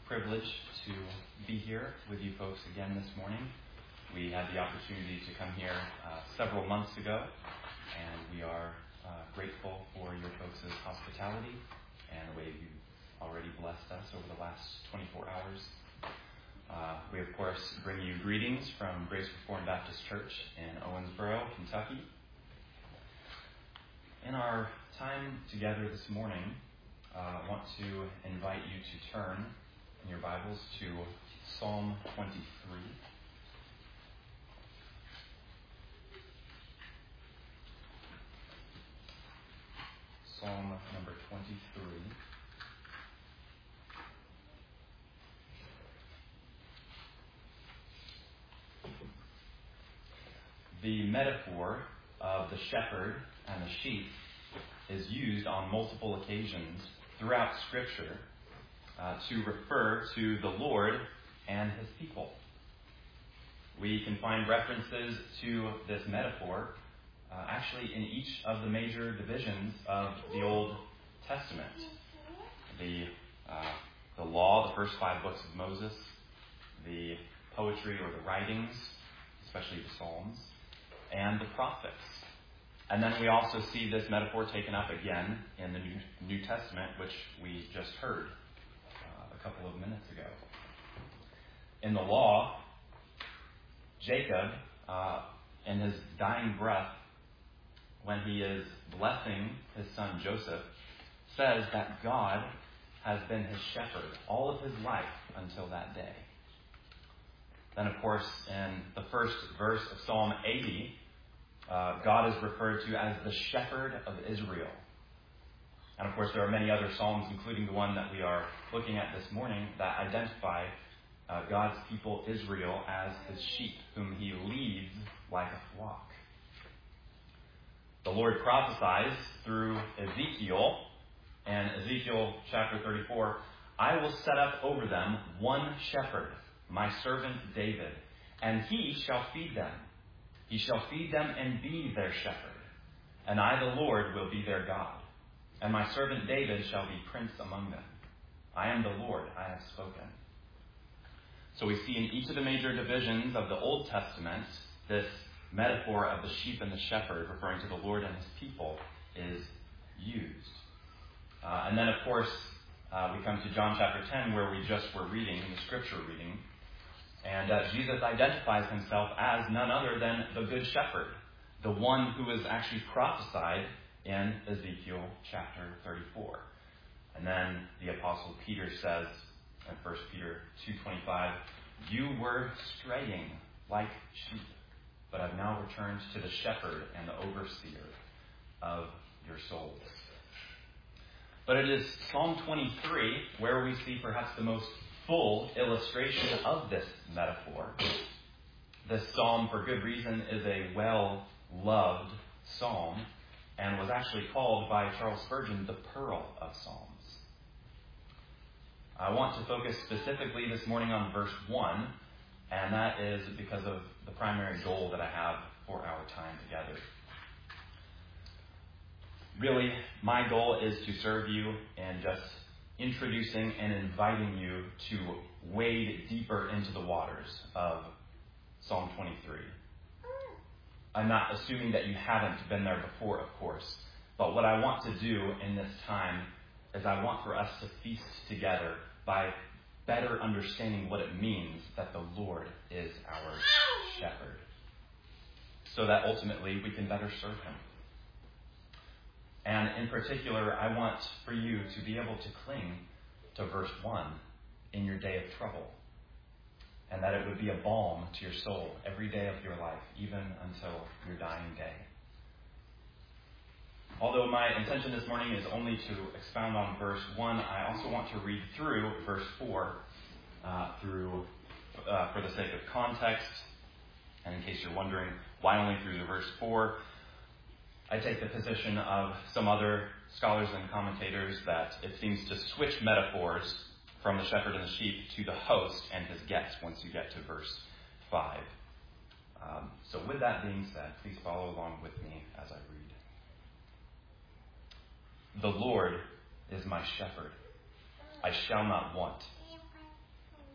privilege to be here with you folks again this morning. We had the opportunity to come here several months ago, and we are grateful for your folks' hospitality and the way you've already blessed us over the last 24 hours. We, of course, bring you greetings from Grace Reformed Baptist Church in Owensboro, Kentucky. In our time together this morning, I want to invite you to turn in your Bibles to Psalm 23. Psalm number 23. The metaphor of the shepherd and the sheep is used on multiple occasions throughout Scripture to refer to the Lord and His people. We can find references to this metaphor actually in each of the major divisions of the Old Testament. The law, the first 5 books of Moses, the poetry or the writings, especially the Psalms, and the prophets. And then we also see this metaphor taken up again in the New Testament, which we just heard a couple of minutes ago. In the law, Jacob, in his dying breath, when he is blessing his son Joseph, says that God has been his shepherd all of his life until that day. Then, of course, in the first verse of Psalm 80, God is referred to as the shepherd of Israel. And of course, there are many other psalms, including the one that we are looking at this morning, that identify God's people Israel as his sheep, whom he leads like a flock. The Lord prophesies through Ezekiel, and Ezekiel chapter 34, "I will set up over them one shepherd, my servant David, and he shall feed them. He shall feed them and be their shepherd. And I, the Lord, will be their God. And my servant David shall be prince among them. I am the Lord, I have spoken." So we see in each of the major divisions of the Old Testament, this metaphor of the sheep and the shepherd, referring to the Lord and his people, is used. And then, of course, we come to John chapter 10, where we just were reading, in the scripture reading. And Jesus identifies himself as none other than the Good Shepherd, the one who is actually prophesied in Ezekiel chapter 34. And then the Apostle Peter says in 1 Peter 2:25, "You were straying like sheep, but have now returned to the shepherd and the overseer of your souls." But it is Psalm 23 where we see perhaps the most full illustration of this metaphor. This psalm, for good reason, is a well-loved psalm and was actually called by Charles Spurgeon the Pearl of Psalms. I want to focus specifically this morning on verse 1, and that is because of the primary goal that I have for our time together. Really, my goal is to serve you in just introducing and inviting you to wade deeper into the waters of Psalm 23. I'm not assuming that you haven't been there before, of course, but what I want to do in this time is I want for us to feast together by better understanding what it means that the Lord is our shepherd, so that ultimately we can better serve him. And in particular, I want for you to be able to cling to verse 1 in your day of trouble, and that it would be a balm to your soul every day of your life, even until your dying day. Although my intention this morning is only to expound on verse 1, I also want to read through verse 4 for the sake of context, and in case you're wondering why only through the verse 4, I take the position of some other scholars and commentators that it seems to switch metaphors from the shepherd and the sheep to the host and his guest once you get to verse 5. So with that being said, please follow along with me as I read. "The Lord is my shepherd. I shall not want.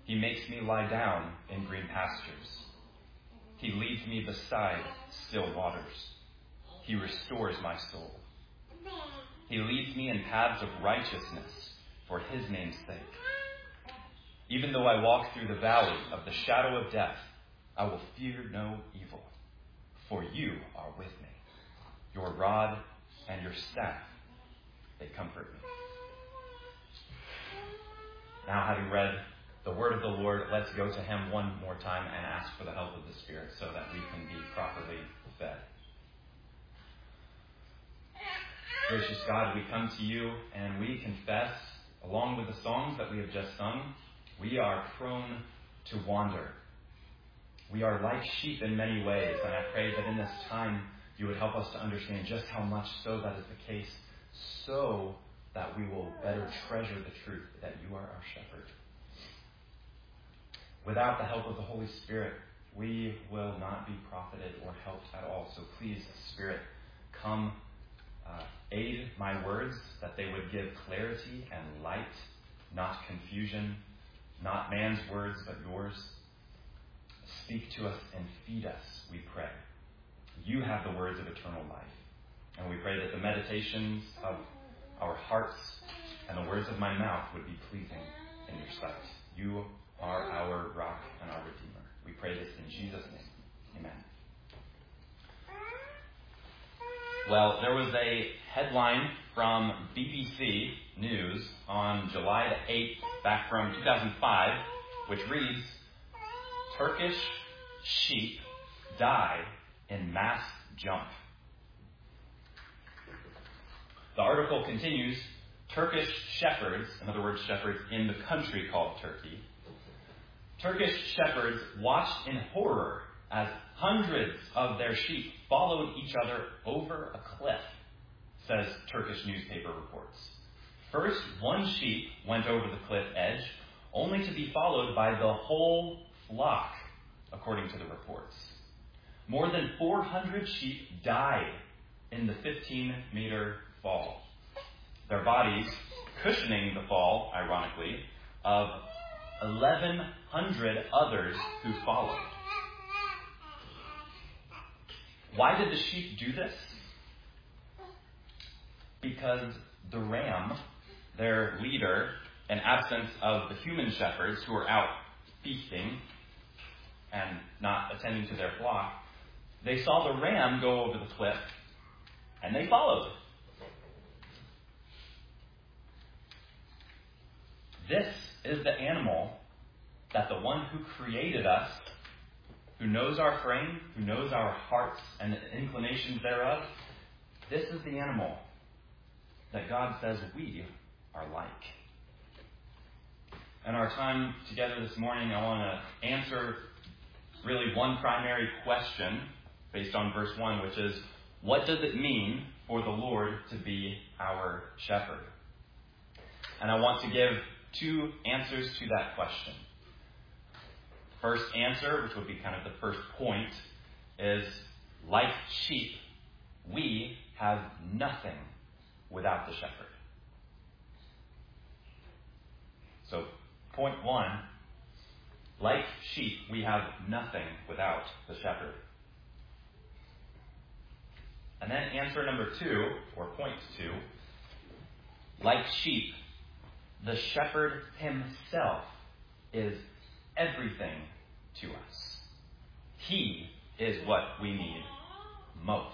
He makes me lie down in green pastures. He leads me beside still waters. He restores my soul. He leads me in paths of righteousness for his name's sake. Even though I walk through the valley of the shadow of death, I will fear no evil, for you are with me. Your rod and your staff, they comfort me. Now, having read the word of the Lord, let's go to him one more time and ask for the help of the Spirit so that we can be properly fed. Gracious God, we come to you and we confess, along with the songs that we have just sung, we are prone to wander. We are like sheep in many ways, and I pray that in this time you would help us to understand just how much so that is the case, so that we will better treasure the truth that you are our shepherd. Without the help of the Holy Spirit, we will not be profited or helped at all. So please, Spirit, come aid my words, that they would give clarity and light, not confusion, not man's words, but yours. Speak to us and feed us, we pray. You have the words of eternal life. And we pray that the meditations of our hearts and the words of my mouth would be pleasing in your sight. You are our rock and our Redeemer. We pray this in Jesus' name. Amen. Well, there was a headline from BBC News on July the 8th, back from 2005, which reads, Turkish sheep die in mass jump. The article continues, Turkish shepherds, in other words, shepherds in the country called Turkey, Turkish shepherds watched in horror as hundreds of their sheep followed each other over a cliff, says Turkish newspaper reports. First, one sheep went over the cliff edge, only to be followed by the whole flock, according to the reports. More than 400 sheep died in the 15-meter fall. Their bodies cushioning the fall, ironically, of 1,100 others who followed. Why did the sheep do this? Because the ram, their leader, in absence of the human shepherds who were out feasting and not attending to their flock, they saw the ram go over the cliff and they followed. This is the animal that the one who created us, who knows our frame, who knows our hearts and the inclinations thereof, this is the animal that God says we are like. In our time together this morning, I want to answer really one primary question based on verse 1, which is, what does it mean for the Lord to be our shepherd? And I want to give two answers to that question. First answer, which would be kind of the first point, is like sheep, we have nothing without the shepherd. So, point one, like sheep, we have nothing without the shepherd. And then answer number two, or point two, like sheep, the shepherd himself is everything to us. He is what we need most.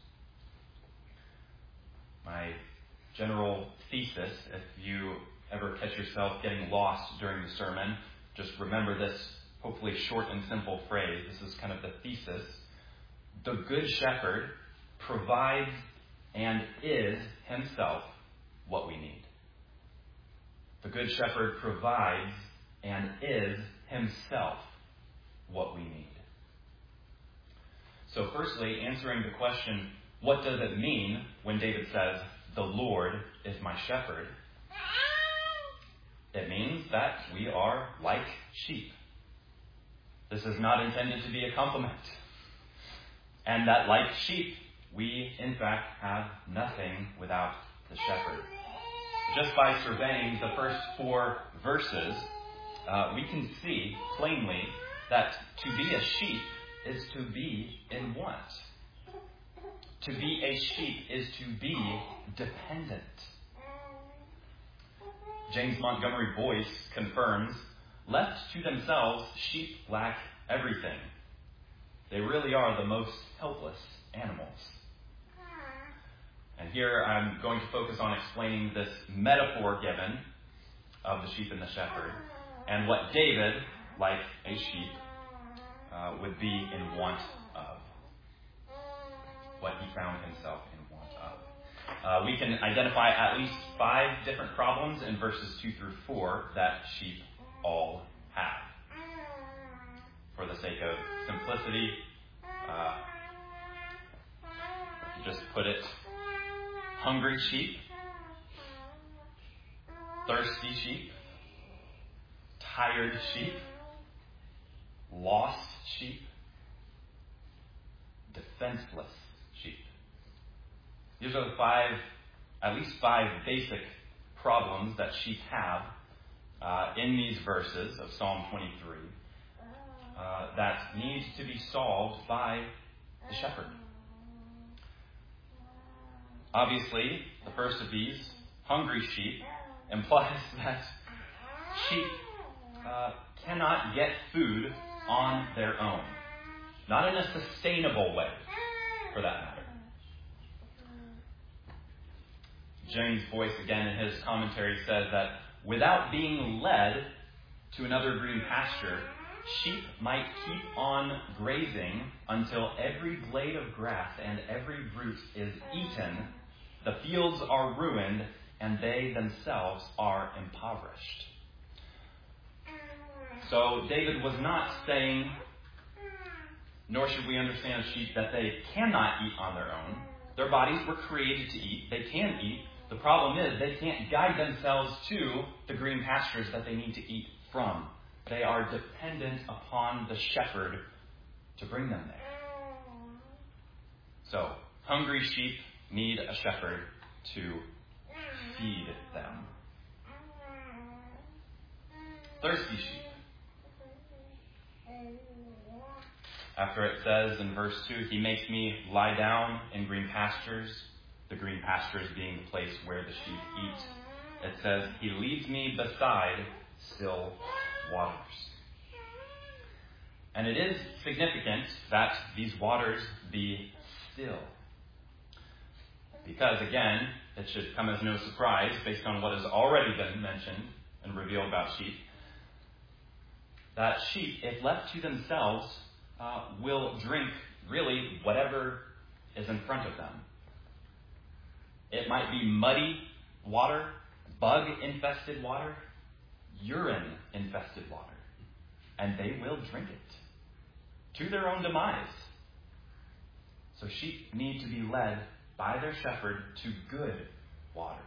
My general thesis, if you ever catch yourself getting lost during the sermon, just remember this hopefully short and simple phrase. This is kind of the thesis. The Good Shepherd provides and is himself what we need. The Good Shepherd provides and is himself what we need. So firstly, answering the question, what does it mean when David says, the Lord is my shepherd? It means that we are like sheep. This is not intended to be a compliment. And that like sheep, we in fact have nothing without the shepherd. Just by surveying the first 4 verses we can see plainly that to be a sheep is to be in want. To be a sheep is to be dependent. James Montgomery Boyce confirms, left to themselves, sheep lack everything. They really are the most helpless animals. And here I'm going to focus on explaining this metaphor given of the sheep and the shepherd, and what David, like a sheep, would be in want of. What he found himself in want of. We can identify at least 5 different problems in verses 2 through 4 that sheep all have. For the sake of simplicity, just put it: hungry sheep, thirsty sheep, tired sheep, lost sheep, defenseless sheep. These are the at least five basic problems that sheep have in these verses of Psalm 23 that need to be solved by the shepherd. Obviously, the first of these, hungry sheep, implies that sheep cannot get food on their own. Not in a sustainable way, for that matter. James Boyce, again in his commentary, says that without being led to another green pasture, sheep might keep on grazing until every blade of grass and every root is eaten, the fields are ruined, and they themselves are impoverished. So David was not saying, nor should we understand sheep, that they cannot eat on their own. Their bodies were created to eat. They can eat. The problem is they can't guide themselves to the green pastures that they need to eat from. They are dependent upon the shepherd to bring them there. So, hungry sheep need a shepherd to feed them. Thirsty sheep. After it says in verse 2, he makes me lie down in green pastures, the green pastures being the place where the sheep eat. It says, he leads me beside still waters. And it is significant that these waters be still. Because, again, it should come as no surprise, based on what has already been mentioned and revealed about sheep, that sheep, if left to themselves, will drink really whatever is in front of them. It might be muddy water, bug-infested water, urine-infested water, and they will drink it to their own demise. So sheep need to be led by their shepherd to good waters.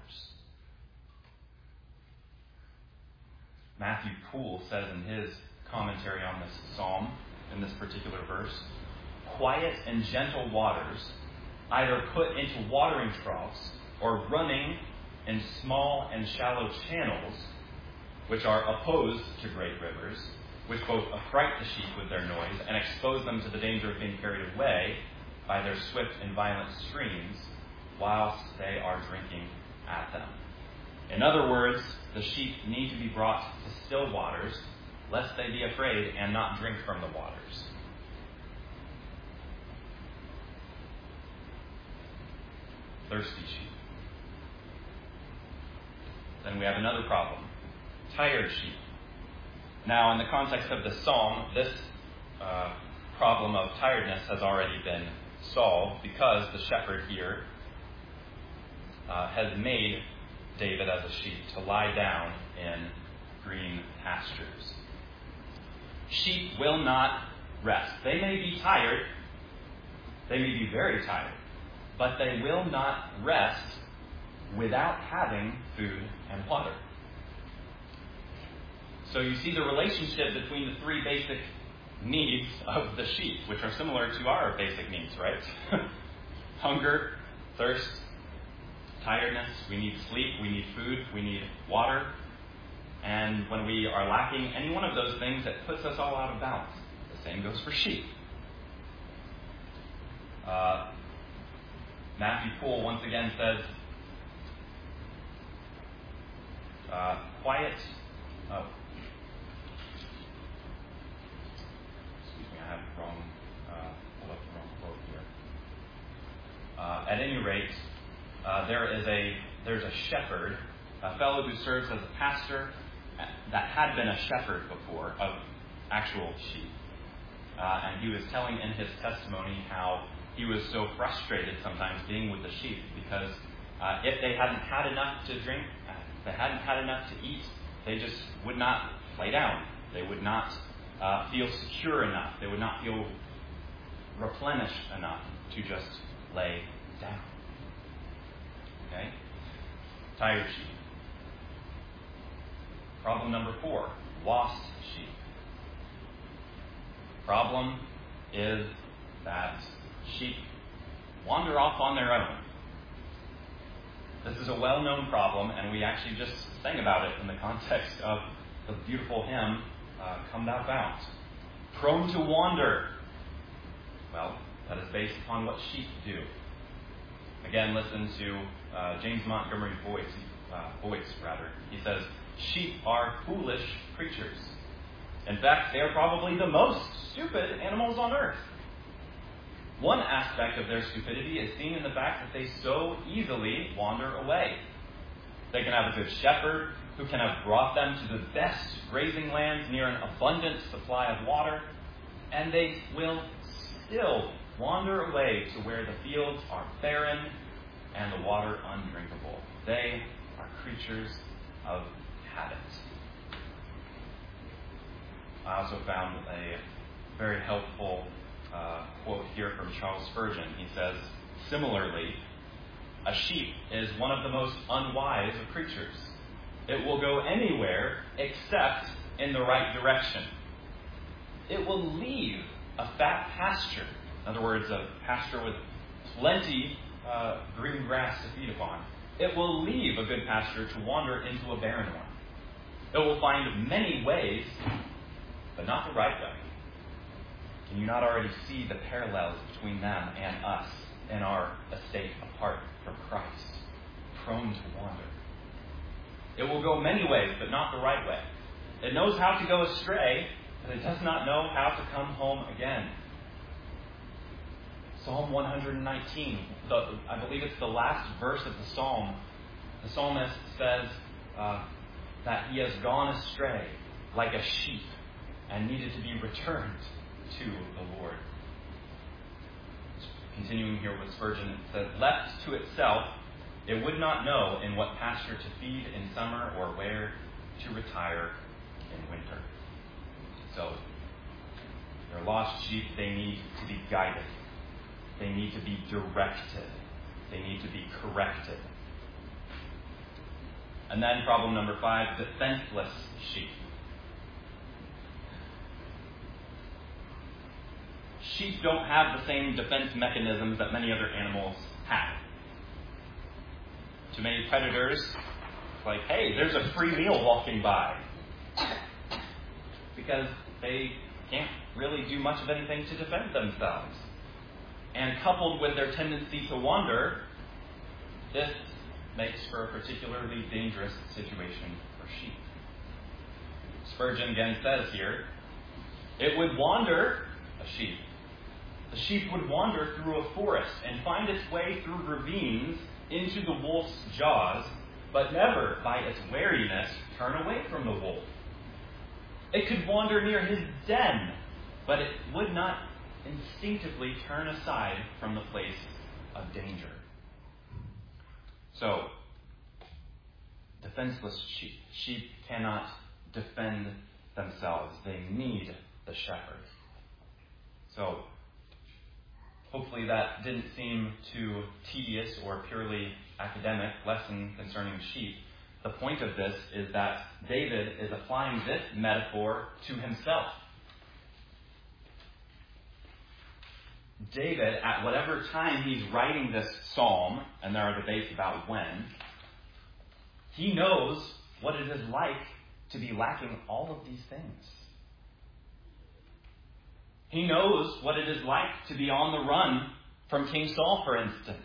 Matthew Poole says in his commentary on this psalm, in this particular verse, quiet and gentle waters, either put into watering troughs or running in small and shallow channels, which are opposed to great rivers, which both affright the sheep with their noise and expose them to the danger of being carried away by their swift and violent streams whilst they are drinking at them. In other words, the sheep need to be brought to still waters, lest they be afraid and not drink from the waters. Thirsty sheep. Then we have another problem. Tired sheep. Now, in the context of the psalm, this problem of tiredness has already been solved because the shepherd here has made David as a sheep to lie down in green pastures. Sheep will not rest. They may be tired. They may be very tired. But they will not rest without having food and water. So you see the relationship between the three basic needs of the sheep, which are similar to our basic needs, right? Hunger, thirst, tiredness. We need sleep. We need food. We need water. And when we are lacking any one of those things, it puts us all out of balance. The same goes for sheep. Matthew Poole once again says, quiet. Excuse me, I have the wrong, pulled up the wrong quote here. At any rate, there's a shepherd, a fellow who serves as a pastor that had been a shepherd before of actual sheep. And he was telling in his testimony how he was so frustrated sometimes being with the sheep because if they hadn't had enough to drink, if they hadn't had enough to eat, they just would not lay down. They would not feel secure enough. They would not feel replenished enough to just lay down. Okay? Tired sheep. Problem number 4, lost sheep. Problem is that sheep wander off on their own. This is a well-known problem, and we actually just sang about it in the context of the beautiful hymn, Come Thou Fount. Prone to wander. Well, that is based upon what sheep do. Again, listen to James Montgomery Boyce. He says, sheep are foolish creatures. In fact, they are probably the most stupid animals on earth. One aspect of their stupidity is seen in the fact that they so easily wander away. They can have a good shepherd who can have brought them to the best grazing lands near an abundant supply of water, and they will still wander away to where the fields are barren and the water undrinkable. They are creatures of habit. I also found a very helpful quote here from Charles Spurgeon. He says, similarly, a sheep is one of the most unwise of creatures. It will go anywhere except in the right direction. It will leave a fat pasture, in other words, a pasture with plenty green grass to feed upon. It will leave a good pasture to wander into a barren one. It will find many ways, but not the right way. Can you not already see the parallels between them and us in our estate apart from Christ, prone to wander? It will go many ways, but not the right way. It knows how to go astray, but it does not know how to come home again. Psalm 119, I believe it's the last verse of the psalm. The psalmist says that he has gone astray like a sheep and needed to be returned to the Lord. Continuing here with Spurgeon, it says, left to itself, it would not know in what pasture to feed in summer or where to retire in winter. So, they're lost sheep. They need to be guided. They need to be directed. They need to be corrected. And then problem number 5, defenseless sheep. Sheep don't have the same defense mechanisms that many other animals have. To many predators, it's like, hey, there's a free meal walking by. Because they can't really do much of anything to defend themselves. And coupled with their tendency to wander, this makes for a particularly dangerous situation for sheep. Spurgeon again says here, it would wander, a sheep. The sheep would wander through a forest and find its way through ravines into the wolf's jaws, but never, by its wariness, turn away from the wolf. It could wander near his den, but it would not instinctively turn aside from the place of danger. So, defenseless sheep. Sheep cannot defend themselves. They need the shepherd. So, hopefully that didn't seem too tedious or purely academic lesson concerning sheep. The point of this is that David is applying this metaphor to himself. David, at whatever time he's writing this psalm, and there are debates about when, he knows what it is like to be lacking all of these things. He knows what it is like to be on the run from King Saul, for instance,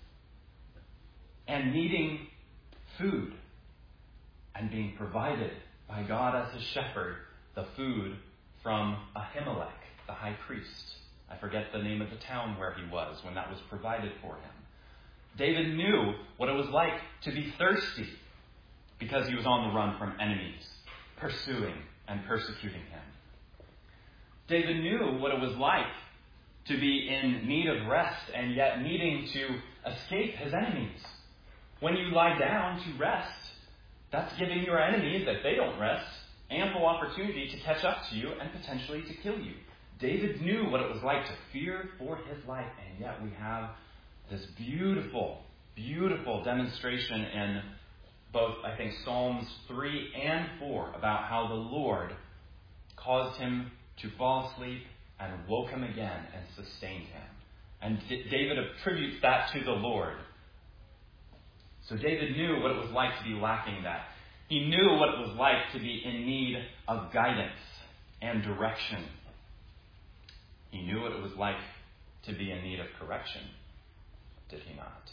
and needing food and being provided by God as his shepherd, the food from Ahimelech, the high priest. I forget the name of the town where he was when that was provided for him. David knew what it was like to be thirsty because he was on the run from enemies pursuing and persecuting him. David knew what it was like to be in need of rest and yet needing to escape his enemies. When you lie down to rest, that's giving your enemies, if they don't rest, ample opportunity to catch up to you and potentially to kill you. David knew what it was like to fear for his life, and yet we have this beautiful, beautiful demonstration in both, I think, Psalms 3 and 4 about how the Lord caused him to fall asleep and woke him again and sustained him. And David attributes that to the Lord. So David knew what it was like to be lacking that. He knew what it was like to be in need of guidance and direction. He knew what it was like to be in need of correction, did he not?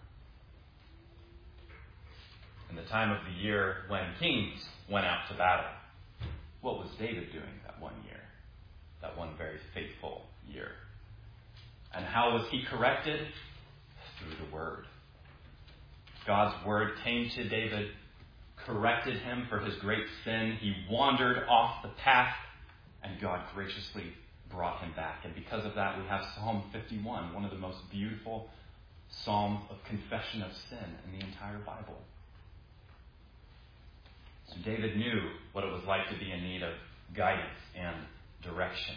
In the time of the year when kings went out to battle, what was David doing that one year? That one very faithful year. And how was he corrected? Through the Word. God's Word came to David, corrected him for his great sin. He wandered off the path, and God graciously brought him back. And because of that, we have Psalm 51, one of the most beautiful psalms of confession of sin in the entire Bible. So David knew what it was like to be in need of guidance and direction.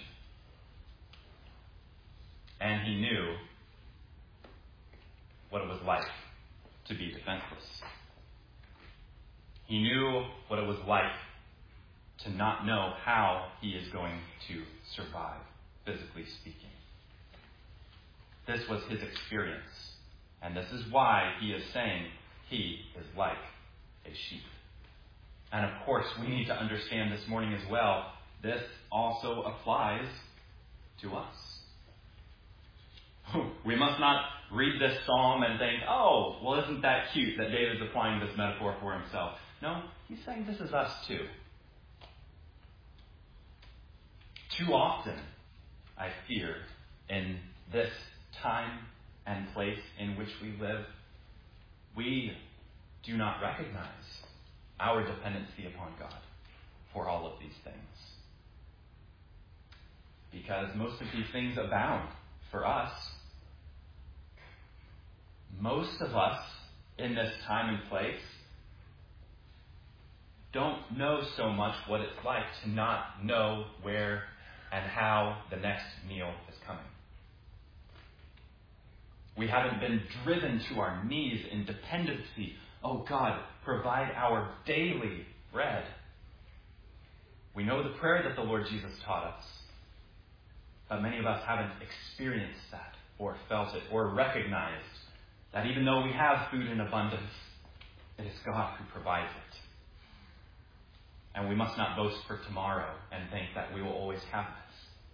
And he knew what it was like to be defenseless. He knew what it was like to not know how he is going to survive, physically speaking. This was his experience. And this is why he is saying he is like a sheep. And of course, we need to understand this morning as well, this also applies to us. We must not read this psalm and think, oh, well, isn't that cute that David's applying this metaphor for himself? No, he's saying this is us too. Too often, I fear, in this time and place in which we live, we do not recognize our dependency upon God for all of these things. Because most of these things abound for us. Most of us in this time and place don't know so much what it's like to not know where and how the next meal is coming. We haven't been driven to our knees in dependency. Oh God, provide our daily bread. We know the prayer that the Lord Jesus taught us, but many of us haven't experienced that or felt it or recognized that even though we have food in abundance, it is God who provides it. And we must not boast for tomorrow and think that we will always have this.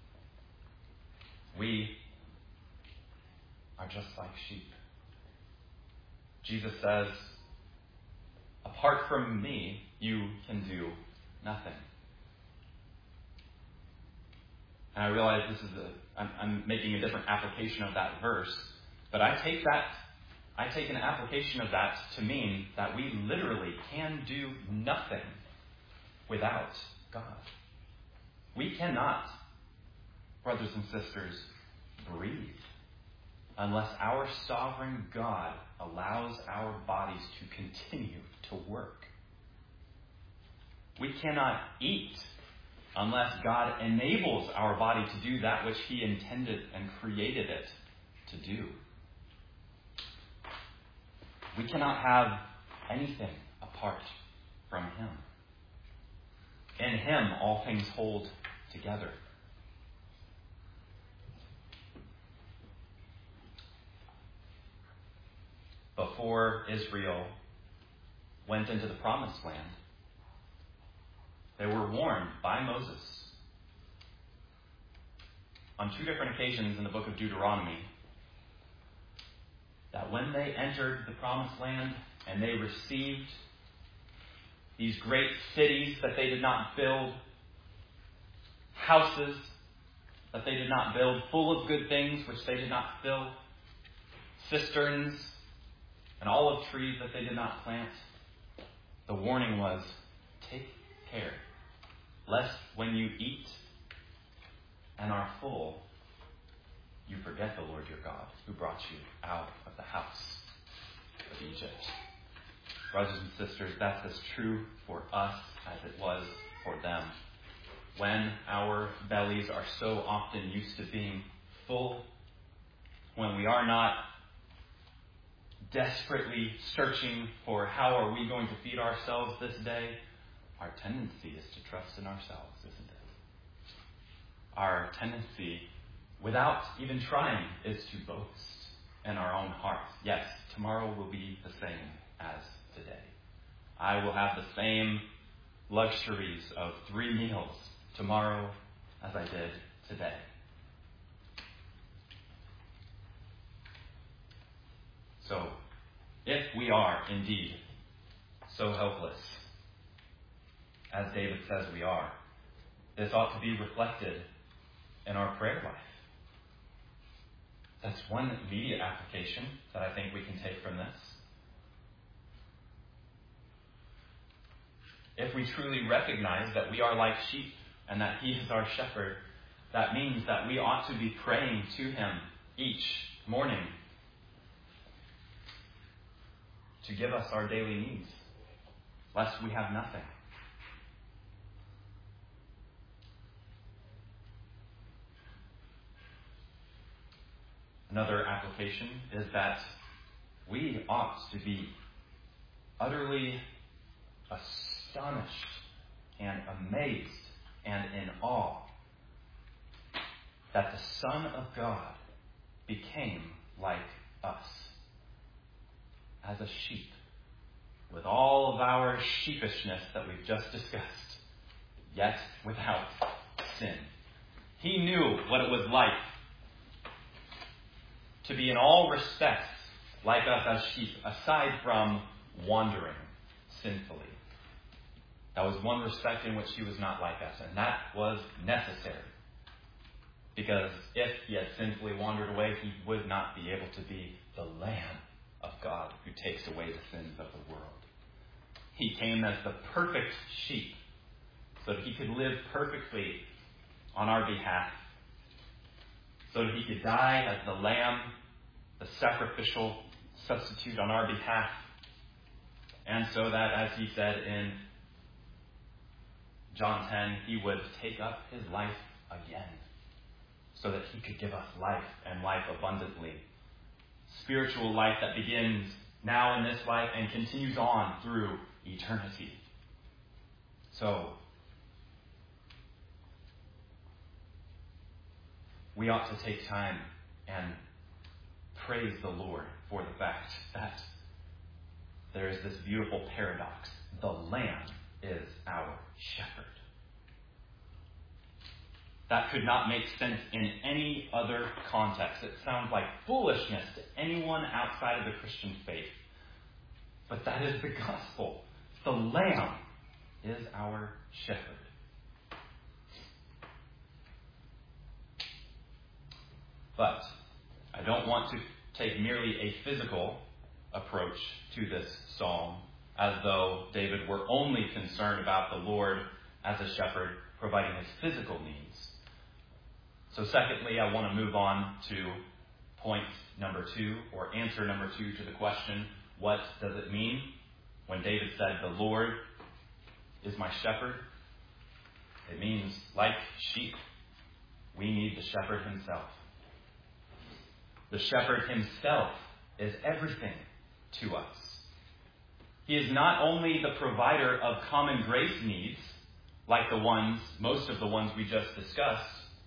We are just like sheep. Jesus says, apart from me, you can do nothing. And I realize I'm making a different application of that verse, but I take an application of that to mean that we literally can do nothing without God. We cannot, brothers and sisters, breathe unless our sovereign God allows our bodies to continue to work. We cannot eat unless God enables our body to do that which He intended and created it to do. We cannot have anything apart from Him. In Him, all things hold together. Before Israel went into the Promised Land, They were warned by Moses on 2 different occasions in the book of Deuteronomy that when they entered the promised land and they received these great cities that they did not build, houses that they did not build, full of good things which they did not fill, cisterns and olive trees that they did not plant, the warning was, take care, lest when you eat and are full, you forget the Lord your God, who brought you out of the house of Egypt. Brothers and sisters, that's as true for us as it was for them. When our bellies are so often used to being full, when we are not desperately searching for how are we going to feed ourselves this day, our tendency is to trust in ourselves, isn't it? Our tendency, without even trying, is to boast in our own hearts. Yes, tomorrow will be the same as today. I will have the same luxuries of 3 meals tomorrow as I did today. So, if we are indeed so helpless, as David says we are, this ought to be reflected in our prayer life. That's one immediate application that I think we can take from this. If we truly recognize that we are like sheep and that He is our shepherd, that means that we ought to be praying to Him each morning to give us our daily needs, lest we have nothing. Another application is that we ought to be utterly astonished and amazed and in awe that the Son of God became like us as a sheep, with all of our sheepishness that we've just discussed, yet without sin. He knew what it was like to be in all respects like us as sheep, aside from wandering sinfully. That was one respect in which He was not like us, and that was necessary. Because if He had sinfully wandered away, He would not be able to be the Lamb of God who takes away the sins of the world. He came as the perfect sheep so that He could live perfectly on our behalf, so that He could die as the Lamb, the sacrificial substitute on our behalf, and so that, as He said in John 10, He would take up His life again, so that He could give us life and life abundantly. Spiritual life that begins now in this life and continues on through eternity. So, we ought to take time and praise the Lord for the fact that there is this beautiful paradox. The Lamb is our shepherd. That could not make sense in any other context. It sounds like foolishness to anyone outside of the Christian faith. But that is the gospel. The Lamb is our shepherd. But I don't want to take merely a physical approach to this psalm, as though David were only concerned about the Lord as a shepherd providing his physical needs. So secondly, I want to move on to point number 2, or answer number 2 to the question, what does it mean when David said, the Lord is my shepherd? It means, like sheep, we need the shepherd himself. The shepherd himself is everything to us. He is not only the provider of common grace needs, like most of the ones we just discussed.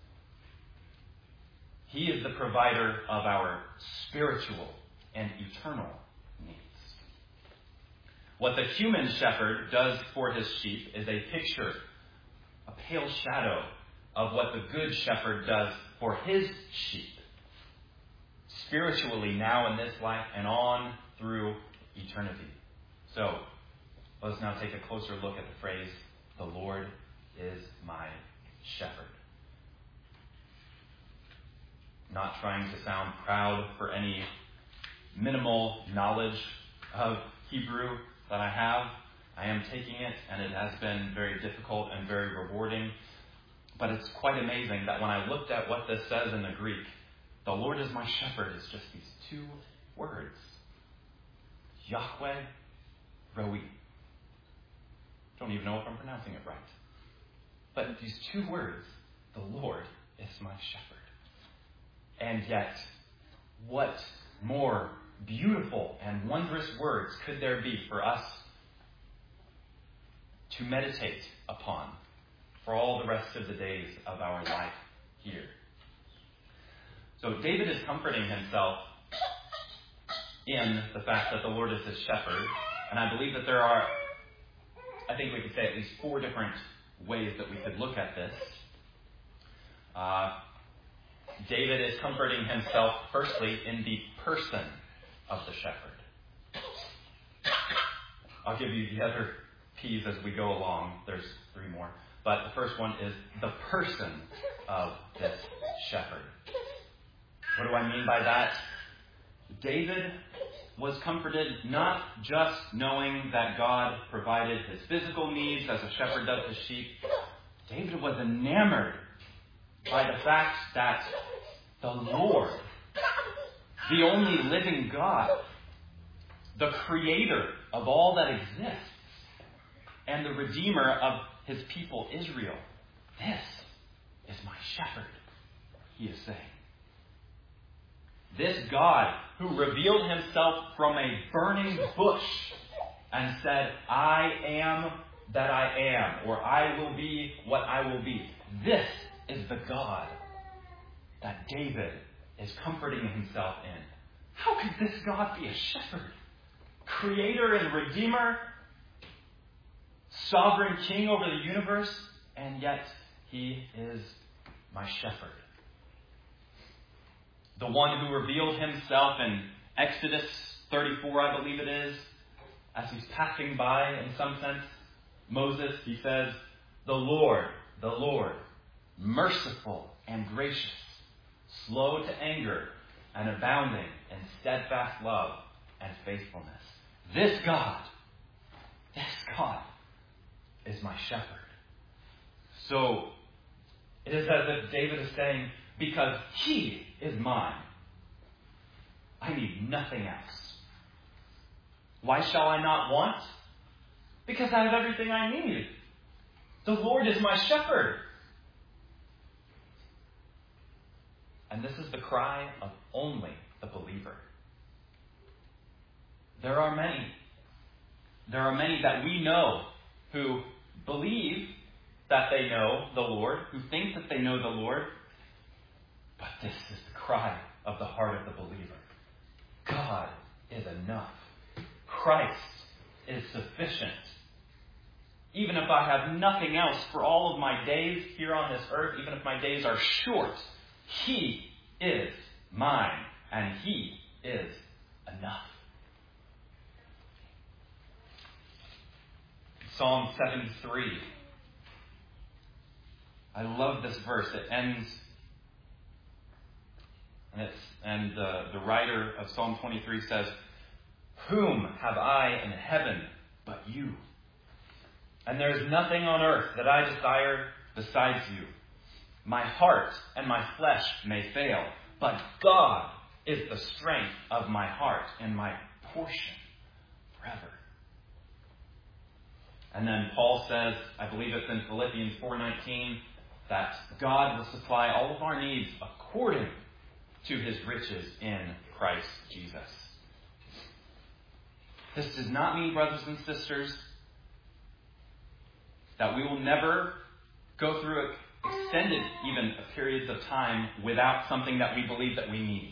He is the provider of our spiritual and eternal needs. What the human shepherd does for his sheep is a picture pale shadow of what the good shepherd does for his sheep, spiritually now in this life and on through eternity. So, let's now take a closer look at the phrase, the Lord is my shepherd. Not trying to sound proud for any minimal knowledge of Hebrew that I have. I am taking it, and it has been very difficult and very rewarding. But it's quite amazing that when I looked at what this says in the Greek, the Lord is my shepherd is just these two words. Yahweh Roi. Don't even know if I'm pronouncing it right. But these two words, the Lord is my shepherd. And yet, what more beautiful and wondrous words could there be for us to meditate upon for all the rest of the days of our life here? So David is comforting himself in the fact that the Lord is his shepherd. And I believe that there are, I think we could say at least 4 different ways that we could look at this. David is comforting himself, firstly, in the person of the shepherd. I'll give you the other P's as we go along. There's 3 more. But the first one is the person of this shepherd. What do I mean by that? David was comforted not just knowing that God provided his physical needs as a shepherd does his sheep. David was enamored by the fact that the Lord, the only living God, the creator of all that exists, and the redeemer of his people Israel, this is my shepherd, he is saying. This God who revealed himself from a burning bush and said, I am that I am, or I will be what I will be. This is the God that David is comforting himself in. How could this God be a shepherd? Creator and Redeemer, sovereign King over the universe, and yet he is my shepherd. The one who revealed himself in Exodus 34, I believe it is, as he's passing by, in some sense, Moses, he says, the Lord, merciful and gracious, slow to anger, and abounding in steadfast love and faithfulness. This God is my shepherd. So, it is as if David is saying, because he is mine, I need nothing else. Why shall I not want? Because I have everything I need. The Lord is my shepherd. And this is the cry of only the believer. There are many that we know who believe that they know the Lord, who think that they know the Lord. But this is the cry of the heart of the believer. God is enough. Christ is sufficient. Even if I have nothing else for all of my days here on this earth, even if my days are short, he is mine, and he is enough. Psalm 73. I love this verse. It ends, and the writer of Psalm 23 says, whom have I in heaven but you? And there is nothing on earth that I desire besides you. My heart and my flesh may fail, but God is the strength of my heart and my portion forever. And then Paul says, I believe it's in Philippians 4:19, that God will supply all of our needs according to his riches in Christ Jesus. This does not mean, brothers and sisters, that we will never go through extended even periods of time without something that we believe that we need.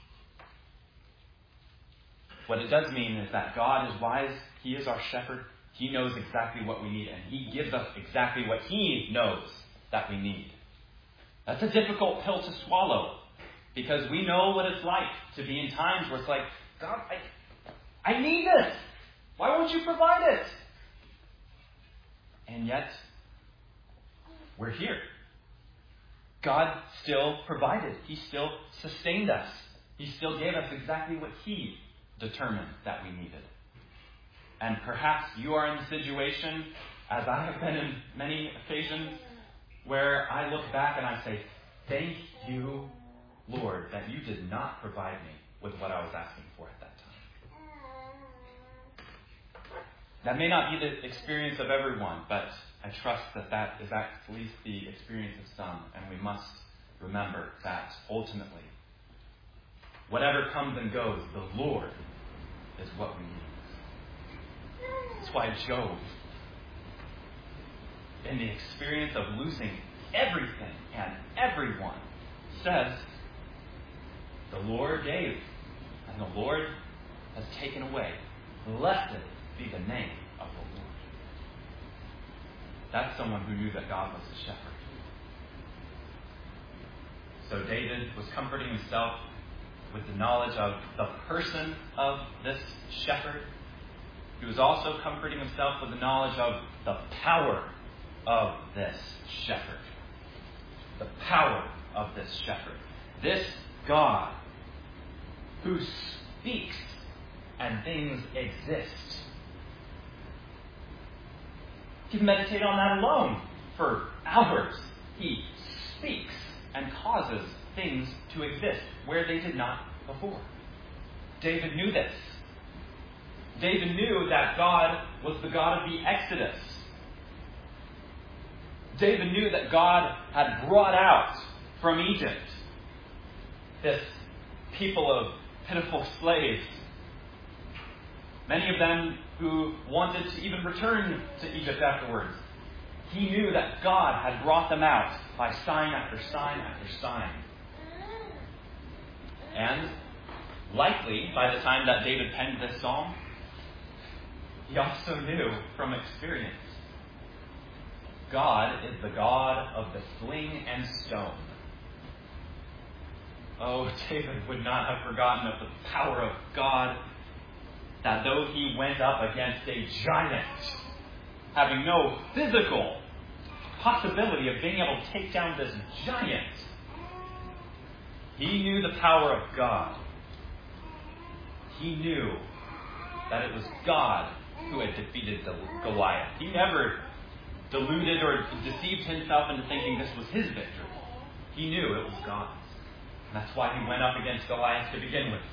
What it does mean is that God is wise. He is our shepherd. He knows exactly what we need, and He gives us exactly what He knows that we need. That's a difficult pill to swallow, because we know what it's like to be in times where it's like, God, I need this. Why won't you provide it? And yet, we're here. God still provided. He still sustained us. He still gave us exactly what He determined that we needed. And perhaps you are in the situation, as I have been in many occasions, where I look back and I say, thank you, Lord, that you did not provide me with what I was asking for at that time. That may not be the experience of everyone, but I trust that is at least the experience of some, and we must remember that ultimately, whatever comes and goes, the Lord is what we need. That's why Job, in the experience of losing everything and everyone, says, the Lord gave, and the Lord has taken away. Blessed be the name of the Lord. That's someone who knew that God was the shepherd. So David was comforting himself with the knowledge of the person of this shepherd. He was also comforting himself with the knowledge of the power of this shepherd. The power of this shepherd. This God who speaks and things exist. You can meditate on that alone for hours. He speaks and causes things to exist where they did not before. David knew this. David knew that God was the God of the Exodus. David knew that God had brought out from Egypt this people of pitiful slaves, many of them who wanted to even return to Egypt afterwards. He knew that God had brought them out by sign after sign after sign. And likely, by the time that David penned this psalm, he also knew from experience, God is the God of the sling and stone. Oh, David would not have forgotten of the power of God, that though he went up against a giant, having no physical possibility of being able to take down this giant, he knew the power of God. He knew that it was God who had defeated Goliath. He never deluded or deceived himself into thinking this was his victory. He knew it was God's. And that's why he went up against Goliath to begin with.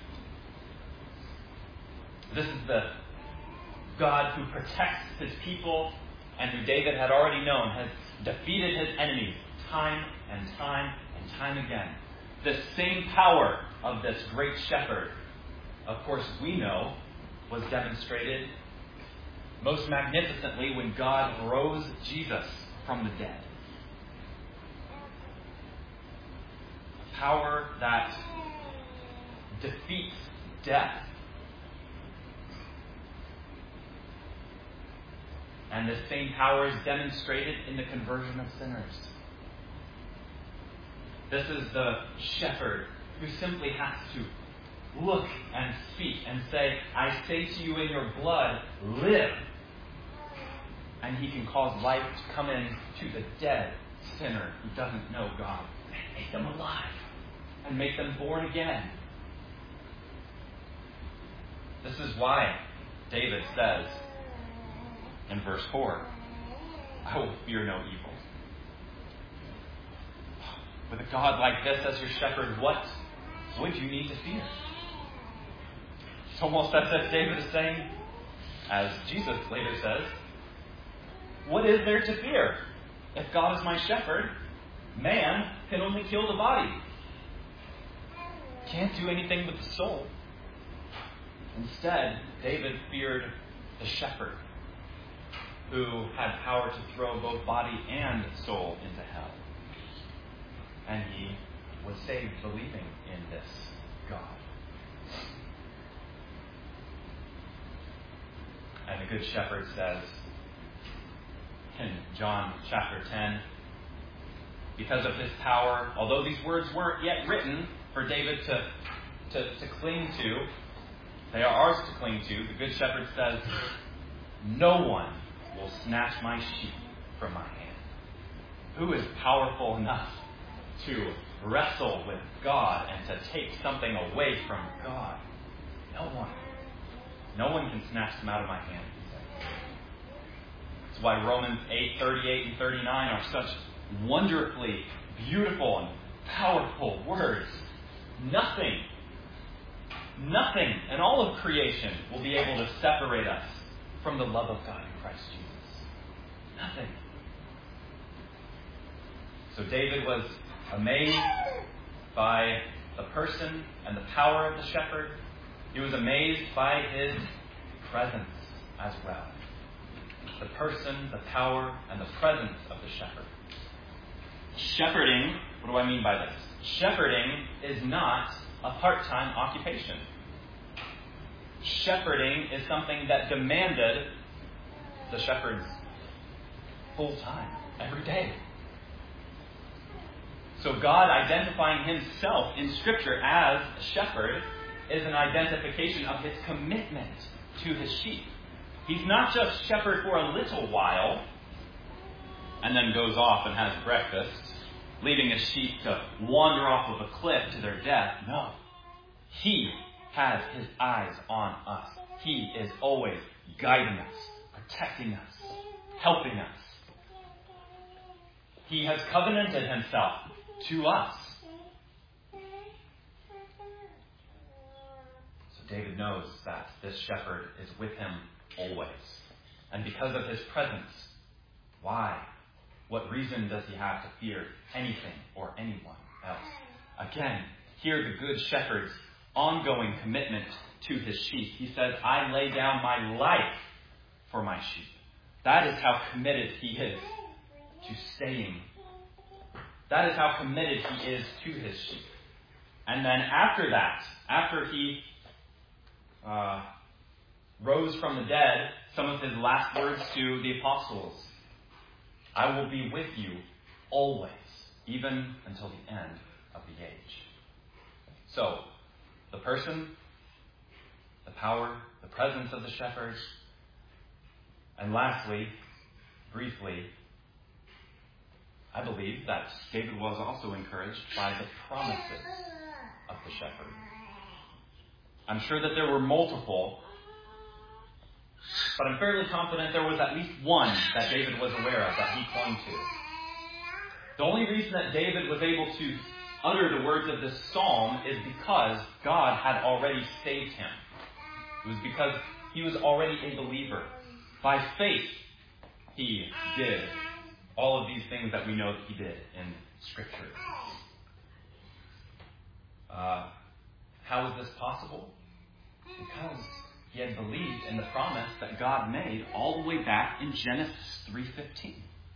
This is the God who protects his people and who David had already known has defeated his enemies time and time and time again. The same power of this great shepherd, of course, we know, was demonstrated most magnificently when God rose Jesus from the dead. A power that defeats death. And this same power is demonstrated in the conversion of sinners. This is the shepherd who simply has to look and speak and say, I say to you in your blood, live. And he can cause life to come in to the dead sinner who doesn't know God and make them alive and make them born again. This is why David says in verse 4, I will fear no evil. With a God like this as your shepherd, what would you need to fear? It's almost as if David is saying, as Jesus later says, what is there to fear? If God is my shepherd, man can only kill the body. Can't do anything with the soul. Instead, David feared the shepherd, who had power to throw both body and soul into hell. And he was saved believing in this God. And the Good Shepherd says in John chapter 10, because of his power, although these words weren't yet written for David to cling to, they are ours to cling to. The Good Shepherd says, no one will snatch my sheep from my hand. Who is powerful enough to wrestle with God and to take something away from God? No one. No one can snatch them out of my hand. That's why Romans 8:38 and 39 are such wonderfully beautiful and powerful words. Nothing in all of creation will be able to separate us from the love of God in Christ Jesus. Nothing. So David was amazed by the person and the power of the shepherd. He was amazed by his presence as well. The person, the power, and the presence of the shepherd. Shepherding, what do I mean by this? Shepherding is not a part-time occupation. Shepherding is something that demanded the shepherd's full time, every day. So God identifying himself in Scripture as a shepherd is an identification of his commitment to his sheep. He's not just shepherd for a little while and then goes off and has breakfast, leaving his sheep to wander off of a cliff to their death. No. He has his eyes on us. He is always guiding us, protecting us, helping us. He has covenanted himself to us. So David knows that this shepherd is with him always. And because of his presence, why? What reason does he have to fear anything or anyone else? Again, hear the Good Shepherd's ongoing commitment to his sheep. He says, I lay down my life for my sheep. That is how committed he is to staying. That is how committed he is to his sheep. And then after that, after he rose from the dead, some of his last words to the apostles, I will be with you always, even until the end of the age. So, the person, the power, the presence of the shepherd, and lastly, briefly, I believe that David was also encouraged by the promises of the shepherd. I'm sure that there were multiple, but I'm fairly confident there was at least one that David was aware of that he clung to. The only reason that David was able to utter the words of this psalm is because God had already saved him. It was because he was already a believer. By faith, he did all of these things that we know that he did in Scripture. How is this possible? Because he had believed in the promise that God made all the way back in Genesis 3:15.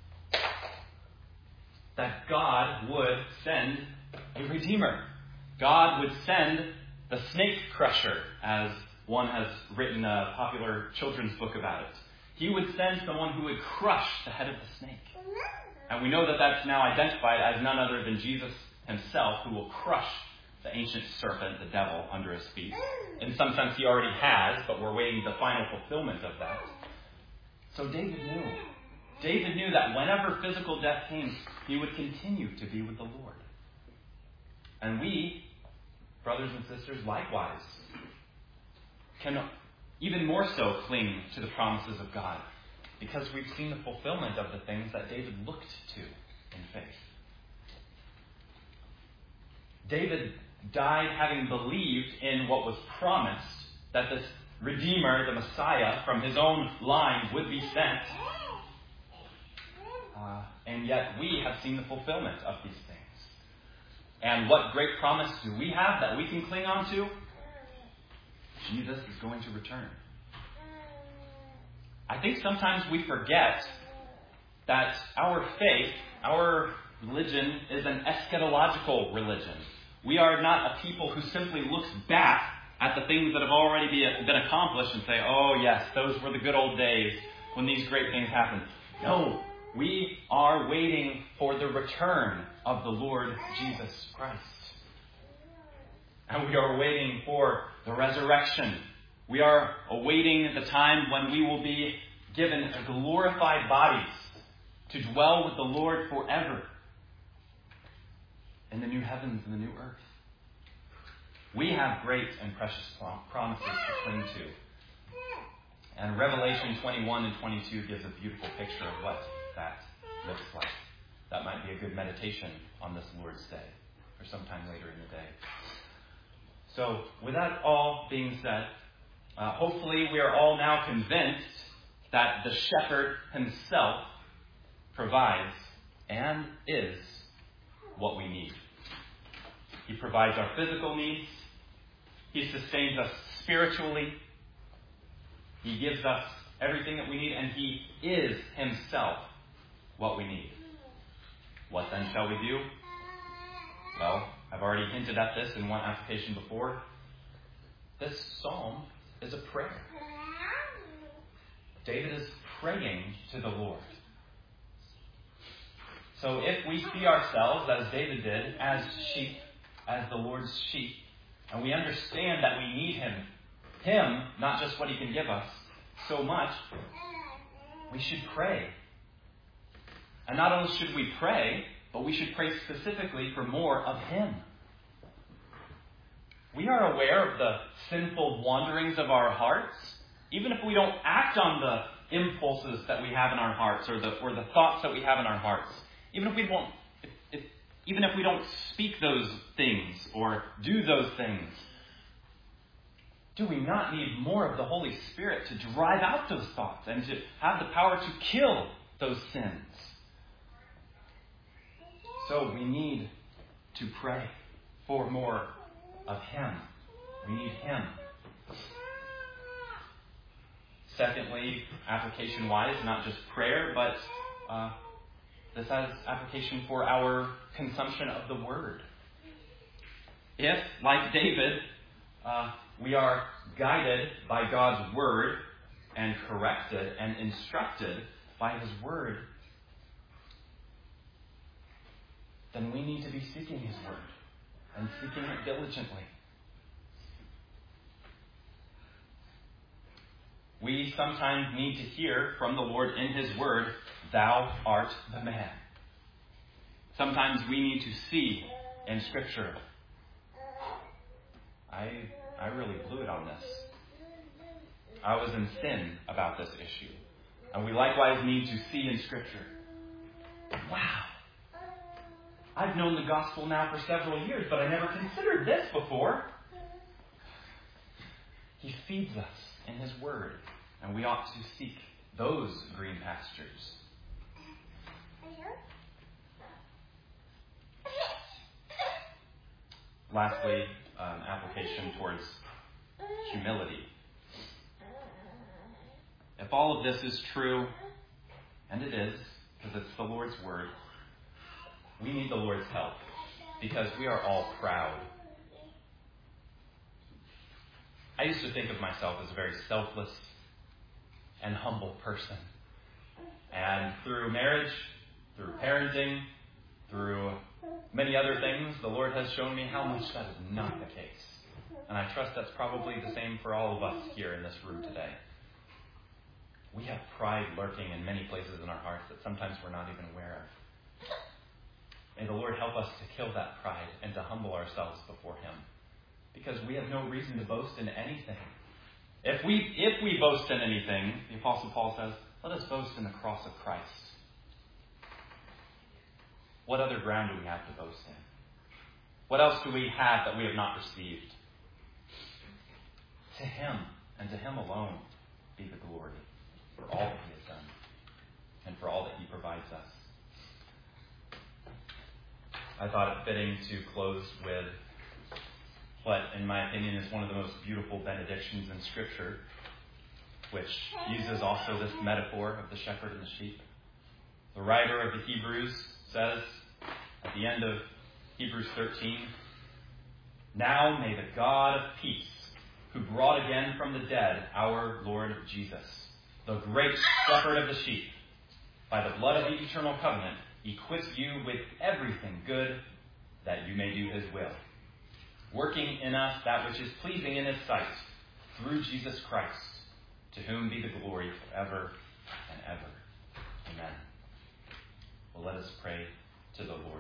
That God would send a Redeemer. God would send the snake crusher, as one has written a popular children's book about it. He would send someone who would crush the head of the snake. And we know that that's now identified as none other than Jesus himself, who will crush the ancient serpent, the devil, under his feet. In some sense, he already has, but we're waiting the final fulfillment of that. So David knew. David knew that whenever physical death came, he would continue to be with the Lord. And we, brothers and sisters, likewise, can even more so cling to the promises of God, because we've seen the fulfillment of the things that David looked to in faith. David died having believed in what was promised, that this Redeemer, the Messiah, from his own line would be sent. And yet we have seen the fulfillment of these things. And what great promise do we have that we can cling on to? Jesus is going to return. I think sometimes we forget that our faith, our religion, is an eschatological religion. We are not a people who simply looks back at the things that have already been accomplished and say, oh yes, those were the good old days when these great things happened. No, we are waiting for the return of the Lord Jesus Christ. And we are waiting for the resurrection. We are awaiting the time when we will be given glorified bodies to dwell with the Lord forever in the new heavens and the new earth. We have great and precious promises to cling to. And Revelation 21 and 22 gives a beautiful picture of what that looks like. That might be a good meditation on this Lord's Day or sometime later in the day. So, with that all being said, hopefully we are all now convinced that the shepherd himself provides and is what we need. He provides our physical needs. He sustains us spiritually. He gives us everything that we need, and He is Himself what we need. What then shall we do? Well, I've already hinted at this in one application before. This psalm is a prayer. David is praying to the Lord. So if we see ourselves, as David did, as sheep, as the Lord's sheep, and we understand that we need Him, not just what He can give us, so much, we should pray. And not only should we pray, but we should pray specifically for more of Him. We are aware of the sinful wanderings of our hearts, even if we don't act on the impulses that we have in our hearts or the thoughts that we have in our hearts. Even if we don't speak those things or do those things, do we not need more of the Holy Spirit to drive out those thoughts and to have the power to kill those sins? So we need to pray for more of Him. We need Him. Secondly, application-wise, not just prayer, but this has application for our consumption of the Word. If, like David, we are guided by God's Word and corrected and instructed by His Word, then we need to be seeking His Word and seeking it diligently. We sometimes need to hear from the Lord in His Word, "Thou art the man." Sometimes we need to see in Scripture, I really blew it on this. I was in sin about this issue. And we likewise need to see in Scripture, wow, I've known the gospel now for several years, but I never considered this before. He feeds us in His Word, and we ought to seek those green pastures. Lastly, an application towards humility. If all of this is true, and it is, because it's the Lord's Word, we need the Lord's help, because we are all proud. I used to think of myself as a very selfless and humble person. And through marriage, through parenting, through many other things, the Lord has shown me how much that is not the case. And I trust that's probably the same for all of us here in this room today. We have pride lurking in many places in our hearts that sometimes we're not even aware of. May the Lord help us to kill that pride and to humble ourselves before Him. Because we have no reason to boast in anything. If we boast in anything, the Apostle Paul says, let us boast in the cross of Christ. What other ground do we have to boast in? What else do we have that we have not received? To Him, and to Him alone, be the glory for all that He has done and for all that He provides us. I thought it fitting to close with what, in my opinion, is one of the most beautiful benedictions in Scripture, which uses also this metaphor of the shepherd and the sheep. The writer of the Hebrews says, at the end of Hebrews 13, "Now may the God of peace, who brought again from the dead our Lord Jesus, the great shepherd of the sheep, by the blood of the eternal covenant, equips you with everything good that you may do his will, working in us that which is pleasing in his sight, through Jesus Christ, to whom be the glory forever and ever. Amen. Well, let us pray to the Lord.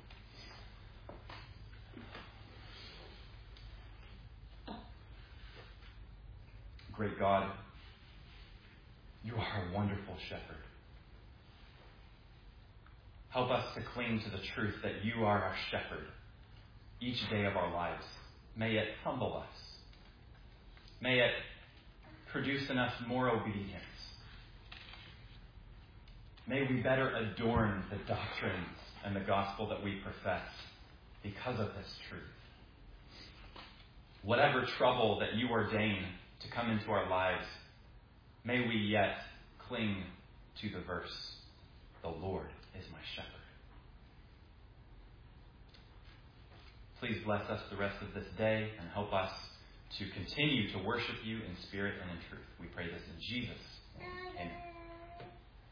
Great God, you are a wonderful shepherd. Help us to cling to the truth that you are our shepherd each day of our lives. May it humble us. May it produce in us more obedience. May we better adorn the doctrines and the gospel that we profess because of this truth. Whatever trouble that you ordain to come into our lives, may we yet cling to the verse, the Lord is my shepherd. Please bless us the rest of this day and help us to continue to worship you in spirit and in truth. We pray this in Jesus' name. Amen.